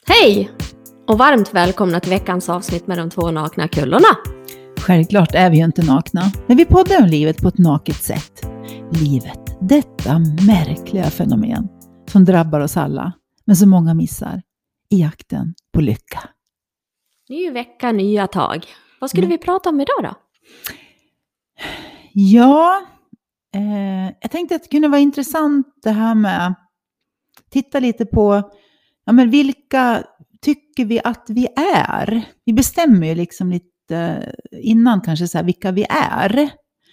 Hej! Och varmt välkomna till veckans avsnitt med de två nakna kullorna. Självklart är vi ju inte nakna, men vi poddar om livet på ett naket sätt. Livet, detta märkliga fenomen som drabbar oss alla, men så många missar i jakten på lycka. Ny vecka, nya tag. Vad skulle vi prata om idag då? Ja, jag tänkte att det kunde vara intressant det här med titta lite på men vilka tycker vi att vi är? Vi bestämmer ju liksom lite innan kanske så här, vilka vi är.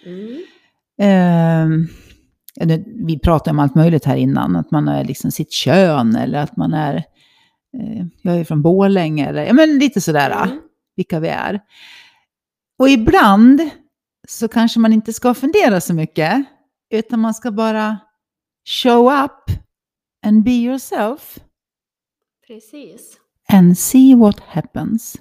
Vi pratar om allt möjligt här innan. Att man är liksom sitt kön eller att man är, jag är från Borlänge eller men lite sådär, vilka vi är. Och ibland så kanske man inte ska fundera så mycket utan man ska bara show up and be yourself. Precis. And see what happens.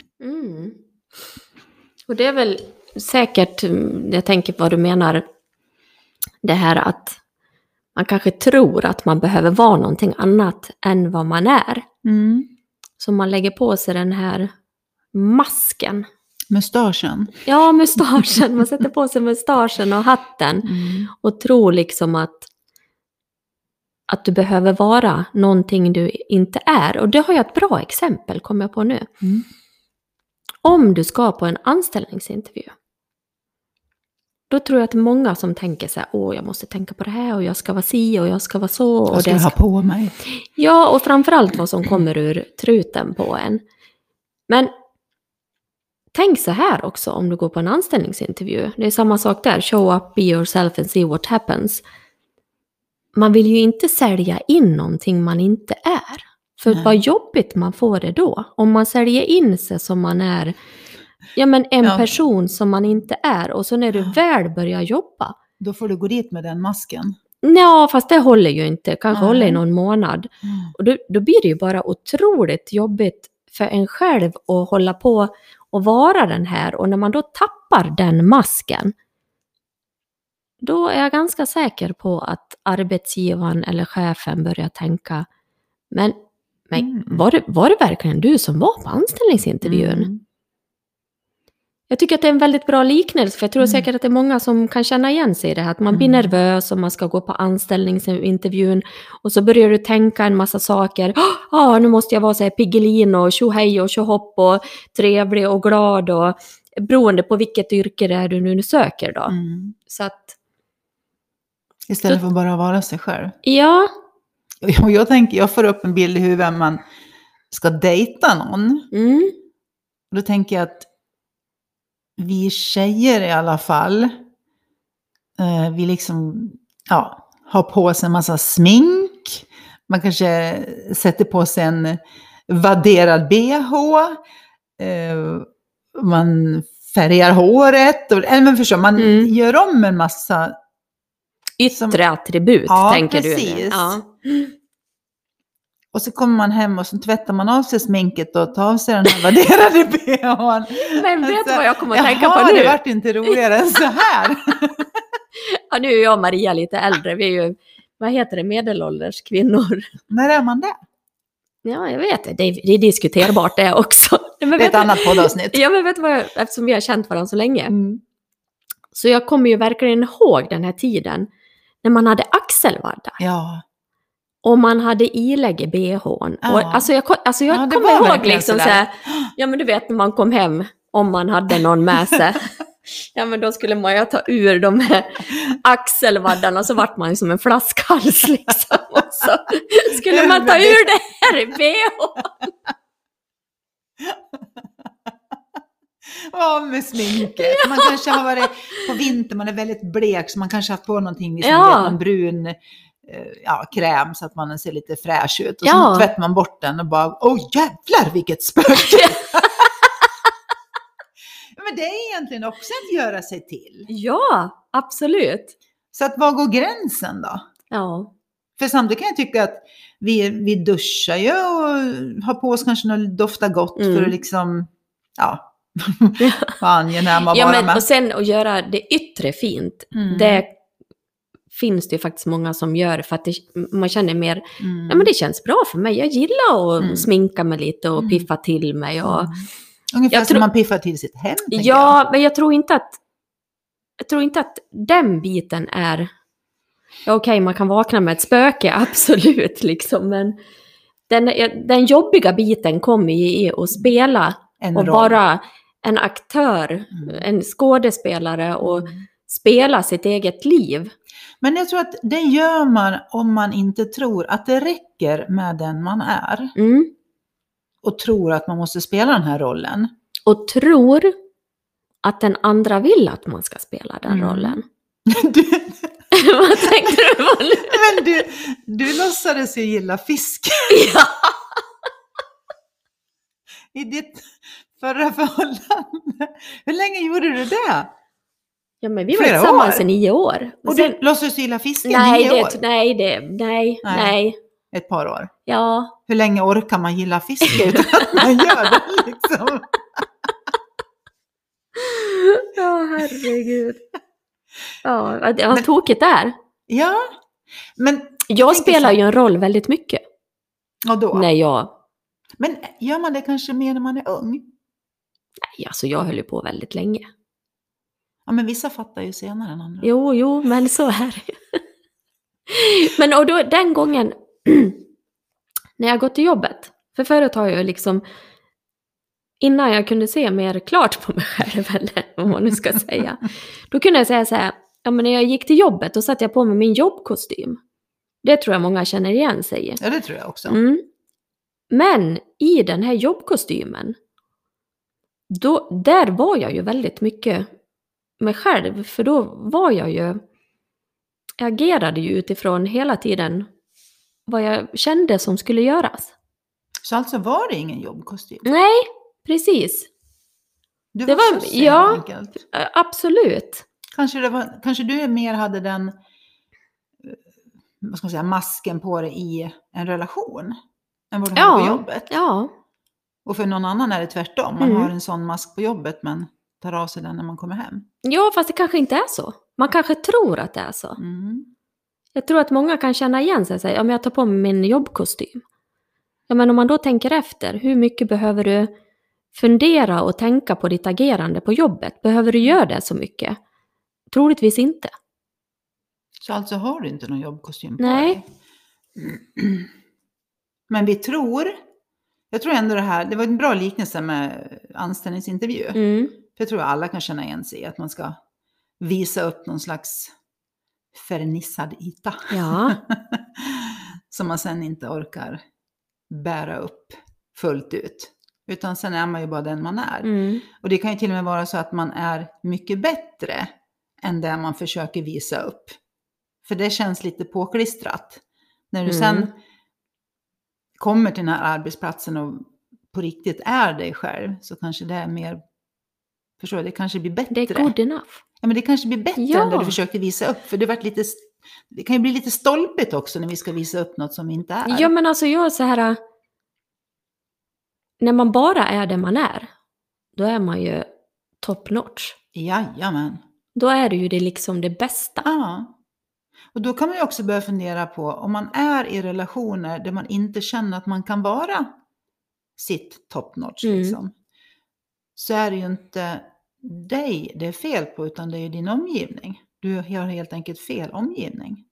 Och det är väl säkert, jag tänker på vad du menar, det här att man kanske tror att man behöver vara någonting annat än vad man är. Så man lägger på sig den här masken. Mustaschen. Ja, mustaschen. Man sätter på sig mustaschen och hatten. Och tror liksom att du behöver vara någonting du inte är. Och det har jag ett bra exempel, kommer jag på nu. Om du ska på en anställningsintervju. Då tror jag att det är många som tänker så här, jag måste tänka på det här och jag ska vara si och jag ska vara så. Och jag ska ha på mig. Ja, och framförallt vad som kommer ur truten på en. Men tänk så här också om du går på en anställningsintervju. Det är samma sak där. Show up, be yourself and see what happens. Man vill ju inte sälja in någonting man inte är. För vad jobbigt man får det då. Om man säljer in sig som man är. Person som man inte är. Och så när du väl börjar jobba. Då får du gå dit med den masken. Ja, fast det håller ju inte. Kanske håller i någon månad. Och då blir det ju bara otroligt jobbigt för en själv att hålla på och vara den här. Och när man då tappar den masken. Då är jag ganska säker på att arbetsgivaren eller chefen börjar tänka. Men var det verkligen du som var på anställningsintervjun? Jag tycker att det är en väldigt bra liknelse. För jag tror säkert att det är många som kan känna igen sig i det här. Att man blir nervös och man ska gå på anställningsintervjun. Och så börjar du tänka en massa saker. Nu måste jag vara så här piggelin och tjohej och tjohopp och trevlig och glad. Och beroende på vilket yrke det är du nu söker då. Så att... Istället för att bara vara sig själv. Ja. Och jag får upp en bild i huvudet man ska dejta någon. Och då tänker jag att vi tjejer i alla fall, vi liksom har på sig en massa smink. Man kanske sätter på sig en vadderad BH. Man färgar håret. Man gör om en massa yttre attribut, tänker precis. Du. Ja, och så kommer man hem och så tvättar man av sig sminket och tar av sig den här värderade BH:n. Men vet du vad jag kommer att tänka på nu? Det vart inte roligare än så här. Ja, nu är jag och Maria lite äldre. Vi är ju, vad heter det, medelålders kvinnor. När är man det? Ja, jag vet. Det är diskuterbart det också. Men det är ett annat poddavsnitt. Ja, men vet du vad, eftersom vi har känt varandra så länge. Så jag kommer ju verkligen ihåg den här tiden. När man hade axelvaddar. Ja. Och man hade ilägg i BH:n. Ja. Och jag kommer ihåg liksom så här. Ja, men du vet när man kom hem. Om man hade någon med sig. Ja, men då skulle man ju ta ur de här axelvaddarna. Så vart man ju som en flaskhals liksom. Och så skulle man ta ur det här i BH:n. Ja, med sminket. Man kanske har varit på vinter, man är väldigt blek. Så man kanske har på någonting som en brun kräm så att man ser lite fräsch ut. Och så tvättar man bort den och bara, jävlar vilket spöke. Men det är egentligen också att göra sig till. Ja, absolut. Så att vad går gränsen då? Ja. För samtidigt kan jag tycka att vi duschar ju och har på oss kanske något doftar gott för att liksom, vad angenäma vara med. Och sen att göra det yttre fint, det finns det ju faktiskt många som gör för att man känner mer, ja men det känns bra för mig. Jag gillar att sminka mig lite och piffa till mig. Och, ungefär som man piffar till sitt hem. Ja, men jag tror inte att den biten är, ja, okej, man kan vakna med ett spöke, absolut liksom, men den jobbiga biten kommer ju i att spela och vara en aktör, en skådespelare och spela sitt eget liv. Men jag tror att det gör man om man inte tror att det räcker med den man är. Och tror att man måste spela den här rollen. Och tror att den andra vill att man ska spela den rollen. Vad tänkte du på nu? Men du låtsades ju gilla fisk. Ja. I ditt förra förhållande. Hur länge gjorde du det? Ja, men vi var tillsammans i 9 år. Och sen, du låtsades gilla fisk i 9 år? Nej. Ett par år? Ja. Hur länge orkar man gilla fisk utan att man gör det liksom? Ja, herregud. Ja, det var tokigt där. Ja, men... Jag spelar ju en roll väldigt mycket. Och då? Nej, Men gör man det kanske mer när man är ung? Nej, alltså jag höll ju på väldigt länge. Ja, men vissa fattar ju senare än andra. Jo, men så är det. Men och då, den gången när jag gått till jobbet, för förut har jag liksom, innan jag kunde se mer klart på mig själv, eller vad man nu ska säga, då kunde jag säga så här, ja men när jag gick till jobbet, då satte jag på mig min jobbkostym. Det tror jag många känner igen sig i. Ja, det tror jag också. Men i den här jobbkostymen, där var jag ju väldigt mycket mig själv, för då var jag agerade ju utifrån hela tiden vad jag kände som skulle göras. Så alltså var det ingen jobbkostym? Nej, precis. Du var så ja, enkelt. Absolut. Kanske du mer hade den, vad ska man säga, masken på dig i en relation än vad du hade på jobbet. Ja. Och för någon annan är det tvärtom. Man har en sån mask på jobbet men tar av sig den när man kommer hem. Ja, fast det kanske inte är så. Man kanske tror att det är så. Jag tror att många kan känna igen sig och säga, om jag tar på mig min jobbkostym. Ja, men om man då tänker efter, hur mycket behöver du fundera och tänka på ditt agerande på jobbet? Behöver du göra det så mycket? Troligtvis inte. Så alltså har du inte någon jobbkostym på dig? Men jag tror ändå det var en bra liknelse med anställningsintervju. För jag tror alla kan känna igen sig att man ska visa upp någon slags fernissad yta. Ja. Som man sen inte orkar bära upp fullt ut. Utan sen är man ju bara den man är. Och det kan ju till och med vara så att man är mycket bättre än det man försöker visa upp. För det känns lite påklistrat. När du sen kommer till den här arbetsplatsen och på riktigt är dig själv, så kanske det är mer, förstår du, det kanske blir bättre. Det är good enough. Ja, men det kanske blir bättre än det du försökte visa upp. För det kan ju bli lite stolpigt också när vi ska visa upp något som inte är. Ja, men alltså jag är så här, när man bara är det man är, då är man ju top notch. Jajamän. Då är det ju det bästa. Ja. Och då kan man ju också börja fundera på, om man är i relationer där man inte känner att man kan vara sitt top notch liksom, så är det ju inte dig det är fel på, utan det är din omgivning. Du har helt enkelt fel omgivning.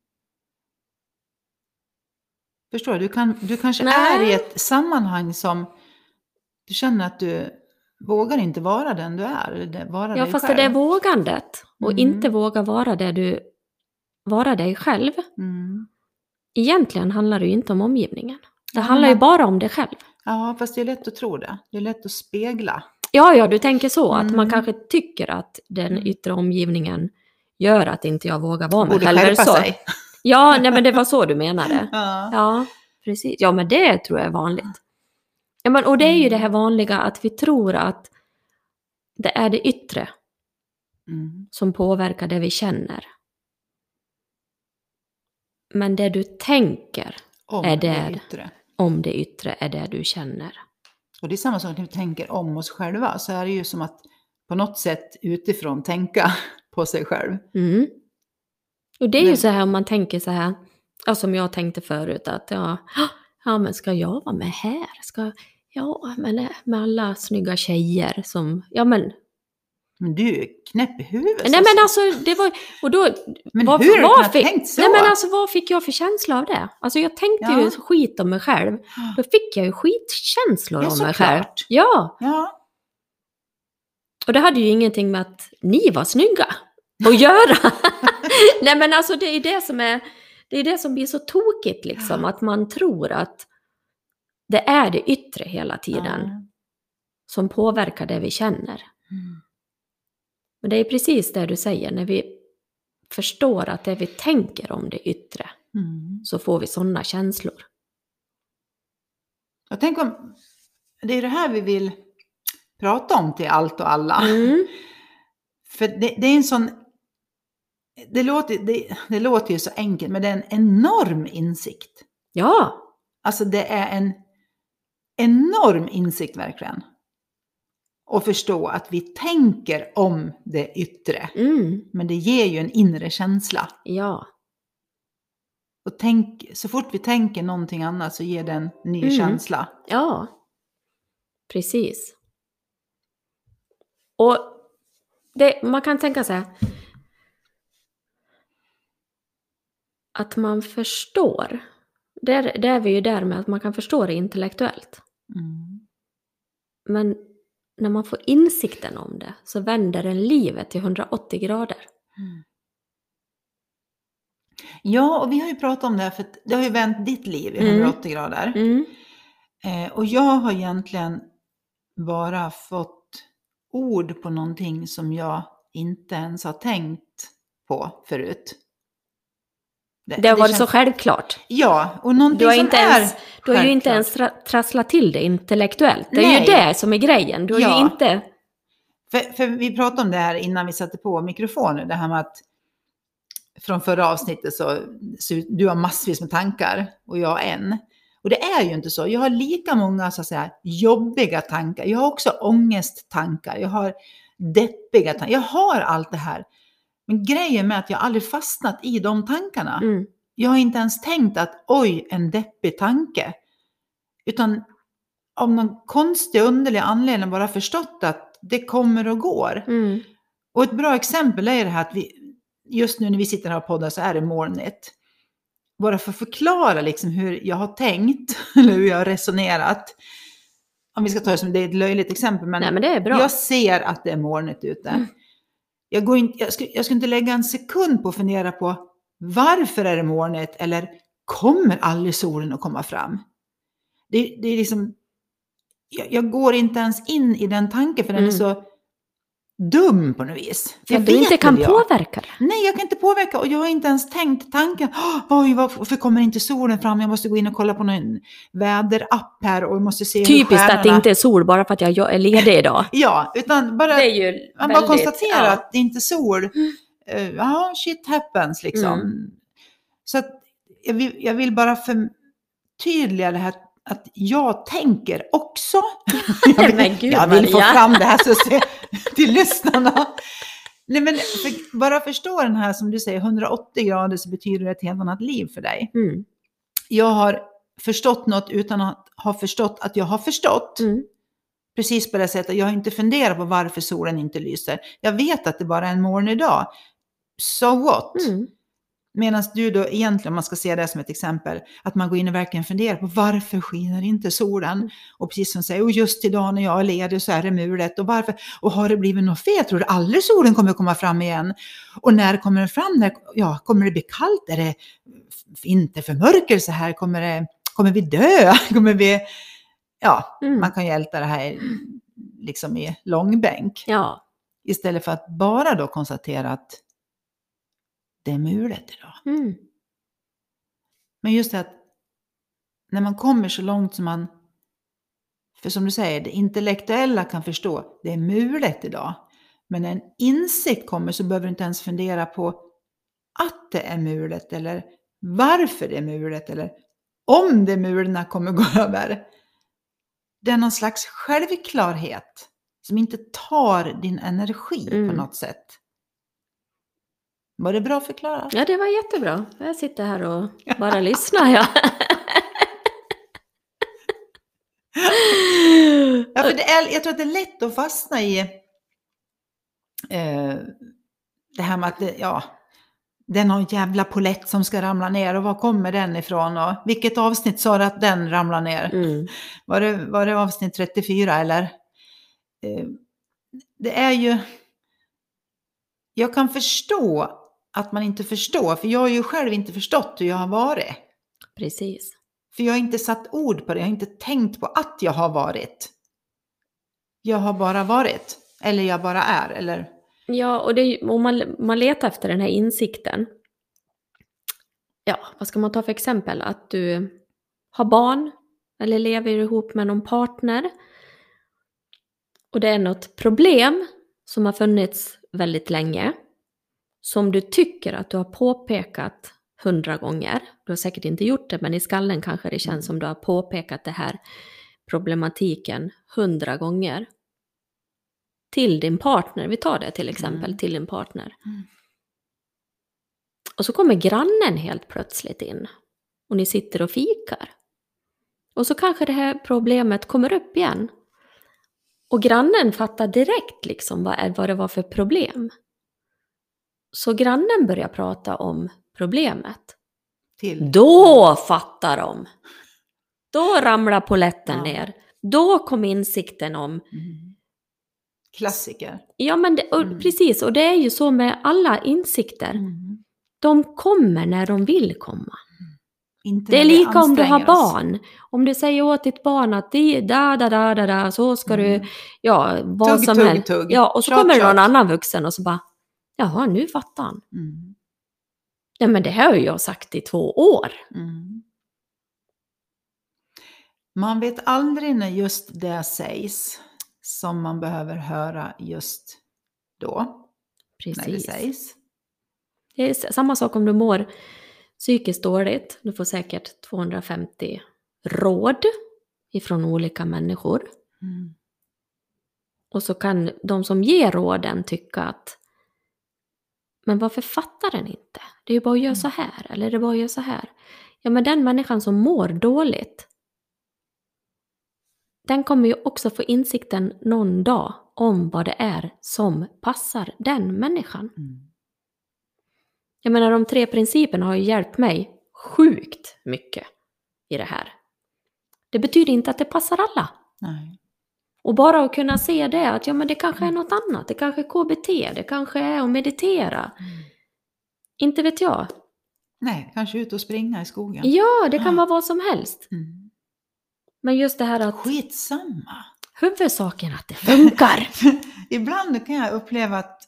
Förstår du? Du kanske är i ett sammanhang som du känner att du vågar inte vara den du är. Eller vara dig fast själv. det är vågandet. Och inte våga vara dig själv. Egentligen handlar det ju inte om omgivningen. Det handlar ju bara om dig själv. Ja, fast det är lätt att tro det. Det är lätt att spegla. Ja, du tänker så. Att man kanske tycker att den yttre omgivningen gör att inte jag vågar vara mig själv. Borde skärpa sig. Ja, nej, men det var så du menade. Ja, precis. Ja, men det tror jag är vanligt. Ja, men, och det är ju det här vanliga att vi tror att det är det yttre som påverkar det vi känner. Men det du tänker om det yttre är det du känner. Och det är samma sak när vi tänker om oss själva. Så är det ju som att på något sätt utifrån tänka på sig själv. Och det är ju så här om man tänker så här, ja, som jag tänkte förut, att ja men ska jag vara med här? Men med alla snygga tjejer som, Men du är knäpp i huvudet. Nej men alltså, det var, och då... Men hur har du tänkt så? Nej men alltså, vad fick jag för känsla av det? Alltså jag tänkte ju skit om mig själv. Då fick jag ju skitkänslor om mig själv. Ja. Och det hade ju ingenting med att ni var snygga att göra. Nej men alltså det är det som blir så tokigt liksom. Att man tror att det är det yttre hela tiden. Som påverkar det vi känner. Men det är precis det du säger. När vi förstår att det vi tänker om det yttre. Så får vi sådana känslor. Jag tänker om det är det här vi vill prata om till allt och alla. För det är en sån... Det låter ju så enkelt, men det är en enorm insikt. Ja. Alltså det är en enorm insikt verkligen. Och förstå att vi tänker om det yttre. Men det ger ju en inre känsla. Ja. Och så fort vi tänker någonting annat så ger det en ny känsla. Ja. Precis. Och man kan tänka sig att man förstår. Det är vi ju där med att man kan förstå det intellektuellt. Men när man får insikten om det så vänder den livet till 180 grader. Ja, och vi har ju pratat om det här för det har ju vänt ditt liv i 180 grader. Och jag har egentligen bara fått ord på någonting som jag inte ens har tänkt på förut. Det har varit så självklart. Ja, och någonting du har som inte är ens, Du har ju inte ens trasslat till det intellektuellt. Det är ju det som är grejen. Du har ju inte... För vi pratade om det här innan vi satte på mikrofonen. Det här med att från förra avsnittet så du har massvis med tankar och jag en. Och det är ju inte så. Jag har lika många så att säga jobbiga tankar. Jag har också ångesttankar. Jag har deppiga tankar. Jag har allt det här. Men grejen med att jag aldrig fastnat i de tankarna. Jag har inte ens tänkt att oj, en deppig tanke. Utan av någon konstig underlig anledning bara förstått att det kommer och går. Och ett bra exempel är det här att just nu när vi sitter här och poddar så är det molnigt. Bara för att förklara liksom hur jag har tänkt eller hur jag har resonerat. Om vi ska ta det som det är ett löjligt exempel. Men det är bra. Jag ser att det är molnigt ute. Jag ska inte lägga en sekund på att fundera på varför är det molnigt eller kommer aldrig solen att komma fram. Det är liksom, jag går inte ens in i den tanken för den är så dum på något vis. För att du inte kan påverka det. Nej, jag kan inte påverka och jag har inte ens tänkt tanken. Oj, varför kommer inte solen fram? Jag måste gå in och kolla på någon väderapp här och måste se typiskt att det inte är sol bara för att jag är ledig idag. Ja, utan bara, det är ju man bara konstaterar att det inte är sol. Shit happens liksom. Så att jag vill bara förtydliga det här att jag tänker också. Jag vill få fram det här så till lyssnarna. Nej, men bara förstå den här som du säger 180 grader så betyder det ett helt annat liv för dig. Jag har förstått något utan att ha förstått att jag har förstått. Precis på det sättet. Jag har inte funderat på varför solen inte lyser. Jag vet att det bara är en molnig dag. So what? Medan du då egentligen, om man ska se det som ett exempel, att man går in och verkligen funderar på varför skiner inte solen? Och precis som säger, just idag när jag är ledig så är det mulet. Och varför? Och har det blivit något fel? Tror du aldrig solen kommer att komma fram igen? Och när kommer den fram? Kommer det bli kallt? Är det inte förmörkelse här? Kommer vi dö? Kommer vi... man kan ju älta det här liksom i långbänk. Ja. Istället för att bara då konstatera att det är mulet idag. Men just det att när man kommer så långt som man, för som du säger, det intellektuella kan förstå, det är mulet idag. Men när en insikt kommer så behöver du inte ens fundera på att det är mulet eller varför det är mulet eller om det mulna kommer gå över. Det är någon slags självklarhet som inte tar din energi på något sätt. Var det bra förklarat? Ja, det var jättebra. Jag sitter här och bara lyssnar. Ja. Ja, för jag tror att det är lätt att fastna i det här med att det är någon jävla polett som ska ramla ner och var kommer den ifrån och vilket avsnitt sa du att den ramlar ner? Var det avsnitt 34 eller? Det är ju, jag kan förstå att man inte förstår, för jag har ju själv inte förstått hur jag har varit. Precis. För jag har inte satt ord på det, jag har inte tänkt på att jag har varit. Jag har bara varit, eller jag bara är, eller... Ja, och om man letar efter den här insikten. Ja, vad ska man ta för exempel? Att du har barn eller lever ihop med någon partner. Och det är något problem som har funnits väldigt länge. Som du tycker att du har påpekat 100 gånger. Du har säkert inte gjort det, men i skallen kanske det känns som du har påpekat det här problematiken 100 gånger. Till din partner, vi tar det till exempel, till din partner. Och så kommer grannen helt plötsligt in. Och ni sitter och fikar. Och så kanske det här problemet kommer upp igen. Och grannen fattar direkt liksom vad det var för problem. Så grannen börjar prata om problemet. Då fattar de. Då ramlar poletten ner. Då kom insikten om... Klassiker. Ja, men precis. Och det är ju så med alla insikter. De kommer när de vill komma. Inte det är lika om du har barn. Om du säger åt ditt barn att så ska du, vad som helst. Tugg. Ja, och så kommer det någon annan vuxen och så bara, jaha, nu fattar han. Ja, men det här har jag sagt i 2 år. Man vet aldrig när just det sägs som man behöver höra just då. Precis. När det sägs. Det är samma sak om du mår psykiskt dåligt. Du får säkert 250 råd ifrån olika människor. Och så kan de som ger råden tycka att men varför fattar den inte? Det är ju bara att göra så här. Eller det är bara att göra så här. Ja, men den människan som mår dåligt, den kommer ju också få insikten någon dag om vad det är som passar den människan. Jag menar, de 3 principerna har ju hjälpt mig sjukt mycket i det här. Det betyder inte att det passar alla. Nej. Och bara att kunna se det, att men det kanske är något annat. Det kanske är KBT, det kanske är att meditera. Inte vet jag. Nej, kanske ut och springa i skogen. Ja, det kan vara vad som helst. Men just det här att... Skitsamma. Huvudsaken att det funkar. Ibland kan jag uppleva att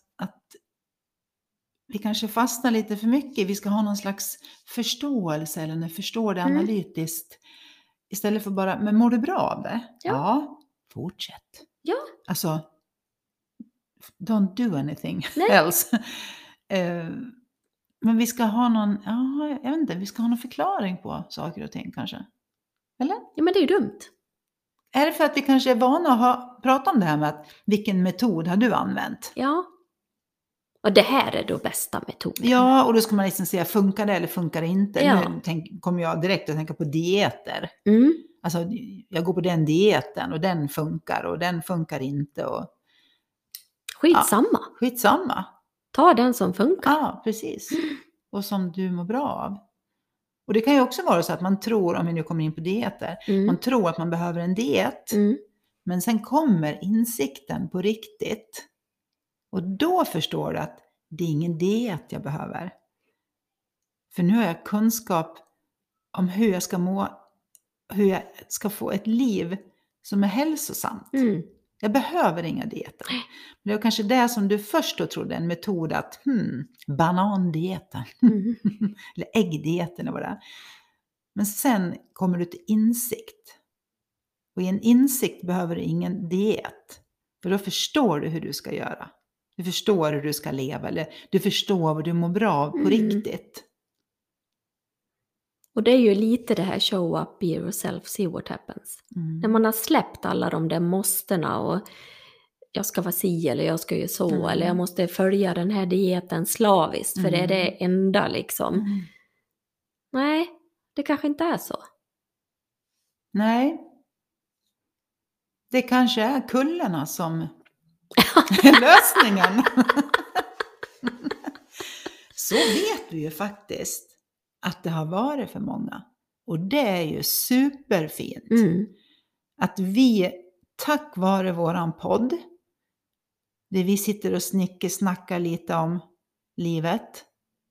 vi kanske fastnar lite för mycket. Vi ska ha någon slags förståelse eller förstå det analytiskt. Istället för bara, men mår du bra av det? Ja. Fortsätt. Ja. Alltså, don't do anything else. Men vi ska ha någon, jag vet inte, vi ska ha någon förklaring på saker och ting kanske. Eller? Ja, men det är ju dumt. Är det för att vi kanske är vana att prata om det här med att vilken metod har du använt? Ja. Och det här är då bästa metoden. Ja, och då ska man liksom säga, funkar det eller funkar det inte? Ja. Nu kommer jag direkt att tänka på dieter. Alltså, jag går på den dieten och den funkar inte. Och... Skitsamma. Skitsamma. Ta den som funkar. Ja, precis. Och som du mår bra av. Och det kan ju också vara så att man tror, om vi nu kommer in på dieter, man tror att man behöver en diet. Men sen kommer insikten på riktigt. Och då förstår du att det är ingen diet jag behöver. För nu har jag kunskap om hur jag ska må, hur jag ska få ett liv som är hälsosamt. Jag behöver inga dieter. Men det var kanske det som du först då trodde, en metod att banandieten. Eller äggdieten eller vad det är. Men sen kommer du till insikt. Och i en insikt behöver du ingen diet. För då förstår du hur du ska göra. Du förstår hur du ska leva. Eller du förstår vad du mår bra av på riktigt. Och det är ju lite det här show up, be yourself, see what happens. När man har släppt alla de där måstena och jag ska vara si eller jag ska ju så eller jag måste följa den här dieten slaviskt för det är det enda liksom. Nej, det kanske inte är så. Nej. Det kanske är kullarna som är lösningen. Så vet vi ju faktiskt att det har varit för många. Och det är ju superfint. Att vi, tack vare våran podd, där vi sitter och snackar lite om livet,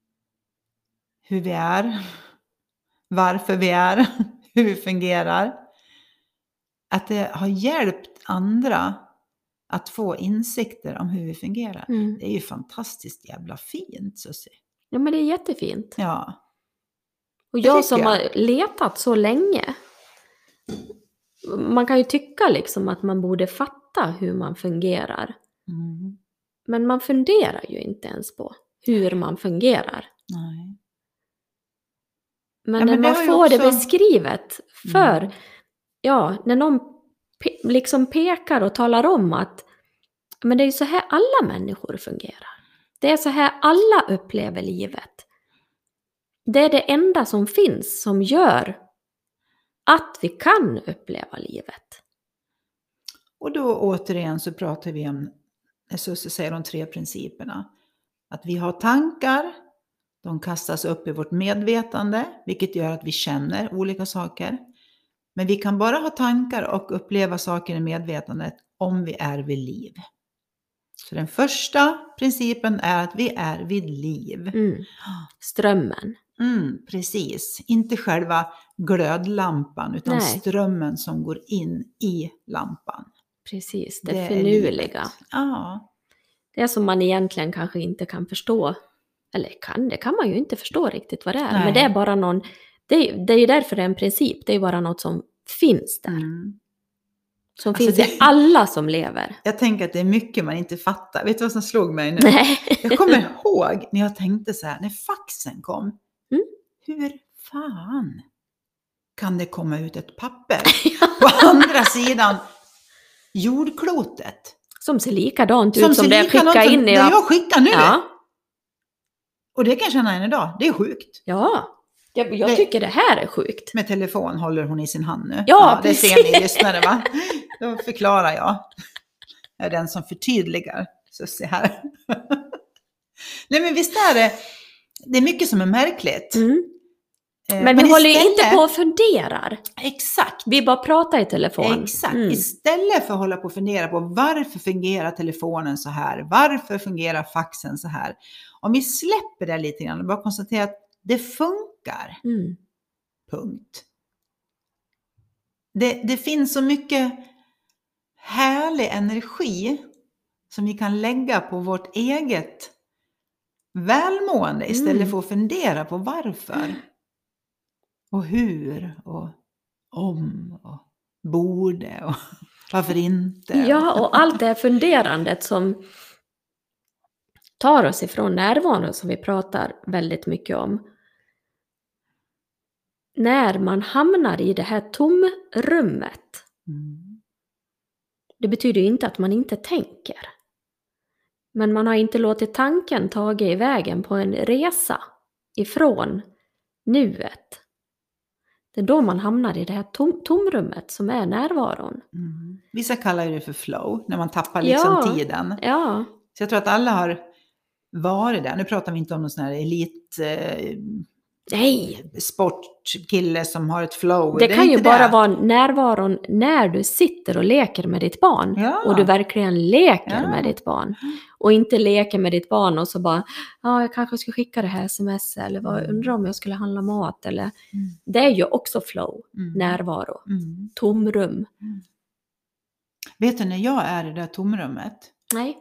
hur vi är, varför vi är, hur vi fungerar. Att det har hjälpt andra att få insikter om hur vi fungerar. Det är ju fantastiskt jävla fint, Susie. Ja, men det är jättefint. Ja. Och jag som har letat så länge, man kan ju tycka liksom att man borde fatta hur man fungerar. Men man funderar ju inte ens på hur man fungerar. Nej. Men när man får det beskrivet för, när någon liksom pekar och talar om att men det är så här alla människor fungerar. Det är så här alla upplever livet. Det är det enda som finns som gör att vi kan uppleva livet. Och då återigen så pratar vi om, så säger de 3 principerna. Att vi har tankar, de kastas upp i vårt medvetande, vilket gör att vi känner olika saker. Men vi kan bara ha tankar och uppleva saker i medvetandet om vi är vid liv. Så den första principen är att vi är vid liv. Strömmen. Precis. Inte själva glödlampan utan strömmen som går in i lampan. Precis, det finurliga. Ja. Det är som man egentligen kanske inte kan förstå. Eller det kan man ju inte förstå riktigt vad det är. Nej. Men det är bara någon, det är ju därför det är en princip. Det är bara något som finns där. Som finns i alla som lever. Jag tänker att det är mycket man inte fattar. Vet du vad som slog mig nu? Nej. Jag kommer ihåg när jag tänkte så här, när faxen kom. Hur fan kan det komma ut ett papper på andra sidan jordklotet? Som ser likadant ut som det jag skickar in i. Det jag skickar nu. Ja. Och det kan jag känna än idag. Det är sjukt. Ja. Jag tycker det här är sjukt. Med telefon håller hon i sin hand nu. Ja, det ser ni lyssnare, va? Då förklarar jag. Jag är den som förtydligar. Så se här. Nej, men visst är det är mycket som är märkligt. Men vi håller ju inte på och funderar. Exakt. Vi bara pratar i telefon. Exakt. Istället för att hålla på och fundera på varför fungerar telefonen så här? Varför fungerar faxen så här? Om vi släpper det lite grann och bara konstaterar att det funkar. Punkt. Det finns så mycket härlig energi som vi kan lägga på vårt eget välmående istället för att fundera på varför. Och hur och om och borde och varför inte. Ja, och allt det här funderandet som tar oss ifrån närvaron som vi pratar väldigt mycket om. När man hamnar i det här tomrummet. Det betyder ju inte att man inte tänker. Men man har inte låtit tanken taga i vägen på en resa ifrån nuet. Det är då man hamnar i det här tomrummet som är närvaron. Vissa kallar det för flow, när man tappar liksom tiden. Ja. Så jag tror att alla har varit där. Nu pratar vi inte om någon sån här elit sportkille som har ett flow. Det kan ju bara vara närvaron när du sitter och leker med ditt barn. Ja. Och du verkligen leker med ditt barn. Och inte leker med ditt barn och så bara, jag kanske ska skicka det här sms. Eller undrar om jag skulle handla mat. Eller, det är ju också flow, närvaro, tomrum. Vet du när jag är i det där tomrummet? Nej.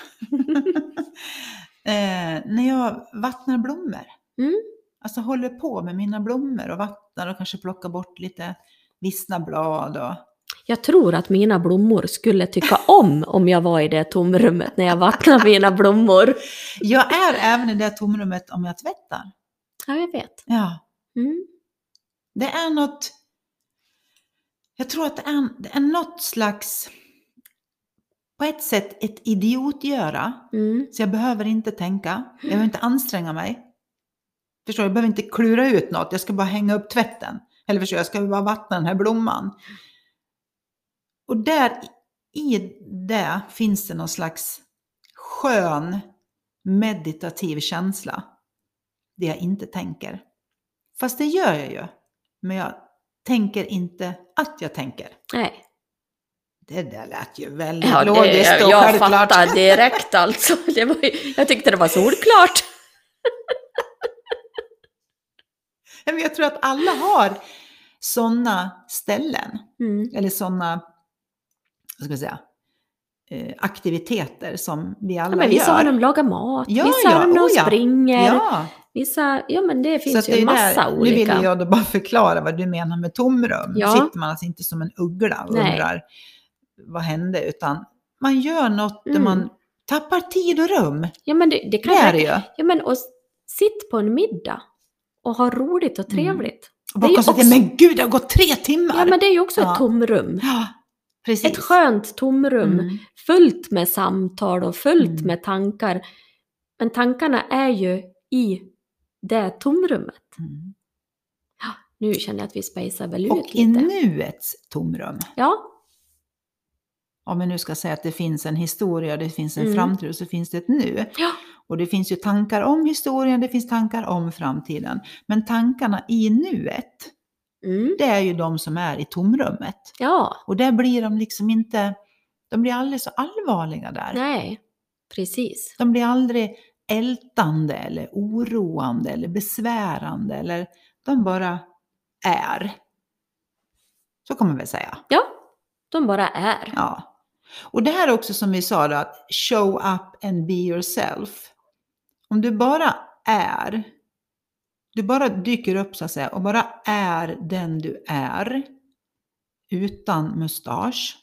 När jag vattnar blommor. Alltså håller på med mina blommor och vattnar och kanske plockar bort lite vissna blad. Och... Jag tror att mina blommor skulle tycka om jag var i det tomrummet när jag vattnar mina blommor. Jag är även i det tomrummet om jag tvättar. Ja, jag vet. Ja. Det är något... Jag tror att det är något slags på ett sätt ett idiotgöra. Så jag behöver inte tänka. Jag behöver inte anstränga mig. Förstår du? Jag behöver inte klura ut något. Jag ska bara hänga upp tvätten. Eller förstår jag ska bara vattna den här blomman. Och där i det finns det någon slags skön meditativ känsla. Det jag inte tänker. Fast det gör jag ju. Men jag tänker inte att jag tänker. Nej. Det där lät ju väldigt logiskt och jag självklart. Jag fattar direkt alltså. Jag tyckte det var solklart. Men jag tror att alla har sådana ställen. Eller sådana, vad ska jag säga, aktiviteter som vi alla gör. Vissa har de lagar mat, vissa har de springer. Ja. Vissa, men det finns ju en massa olika. Nu vill jag då bara förklara vad du menar med tomrum. Ja. Sitter man alltså inte som en uggla och undrar vad hände, utan man gör något där man tappar tid och rum. Ja, men det kan vara det. Ja, men och sitt på en middag och ha roligt och trevligt. Och bara konstatera, men gud, det har gått 3 timmar. Ja, men det är ju också ett tomrum. Ja, precis. Ett skönt tomrum, fullt med samtal och fullt med tankar. Men tankarna är ju i det tomrummet. Ja, nu känner jag att vi spejsar väl ut lite. Och i nuets tomrum. Ja. Om vi nu ska säga att det finns en historia, det finns en framtid och så finns det ett nu. Ja. Och det finns ju tankar om historien, det finns tankar om framtiden. Men tankarna i nuet, det är ju de som är i tomrummet. Ja. Och där blir de liksom inte, de blir aldrig så allvarliga där. Nej, precis. De blir aldrig ältande eller oroande eller besvärande. Eller de bara är. Så kan man väl säga. Ja, de bara är. Ja. Och det här också som vi sa då, att show up and be yourself. Om du bara är, du bara dyker upp så att säga och bara är den du är utan mustasch.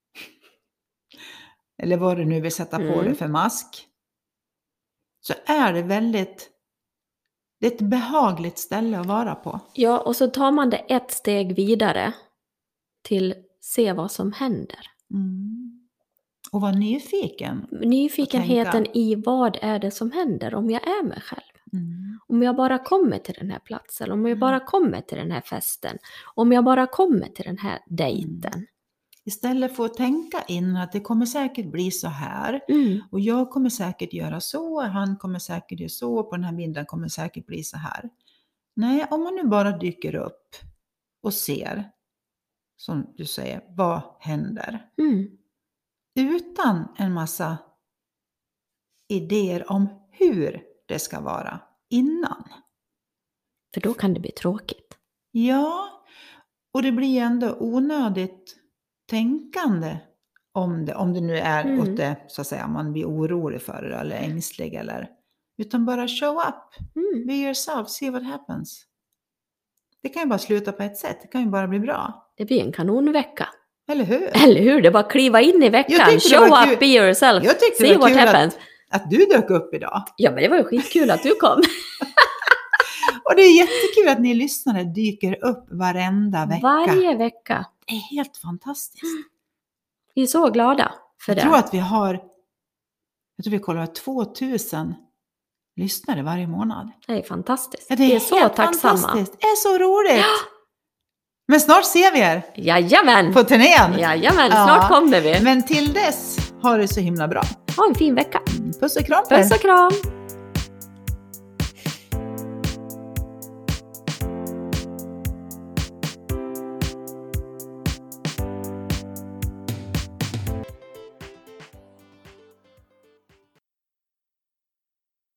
Eller vad du nu vill sätta på dig för mask. Så är det det är ett behagligt ställe att vara på. Ja, och så tar man det ett steg vidare till se vad som händer. Och vara nyfiken. Nyfikenheten i vad är det som händer om jag är mig själv. Om jag bara kommer till den här platsen, om jag bara kommer till den här festen, om jag bara kommer till den här dejten. Istället för att tänka in att det kommer säkert bli så här. Och jag kommer säkert göra så, han kommer säkert göra så, på den här bilden kommer säkert bli så här. Nej, om man nu bara dyker upp och ser, som du säger, vad händer? Utan en massa idéer om hur det ska vara innan. För då kan det bli tråkigt. Ja, och det blir ändå onödigt tänkande om det nu är åt det, så att säga, man blir orolig för det eller ängslig eller, utan bara show up, be yourself, see what happens. Det kan ju bara sluta på ett sätt, det kan ju bara bli bra. Det blir en kanonvecka. Eller hur? Eller hur? Det är bara att kliva in i veckan. Show up, be yourself. Jag tyckte see det var what kul happens. Att du dök upp idag. Ja, men det var ju skitkul att du kom. Och det är jättekul att ni lyssnare dyker upp varenda vecka. Varje vecka. Det är helt fantastiskt. Vi är så glada för det. Jag tror vi kollar 2000 lyssnare varje månad. Det är fantastiskt. Ja, det är så tacksamma. Fantastiskt. Det är så roligt. Ja. Men snart ser vi er. Jajamän. På turnén. Jajamän, snart kommer vi. Men till dess, ha det så himla bra. Ha en fin vecka. Puss och kram. Puss och kram.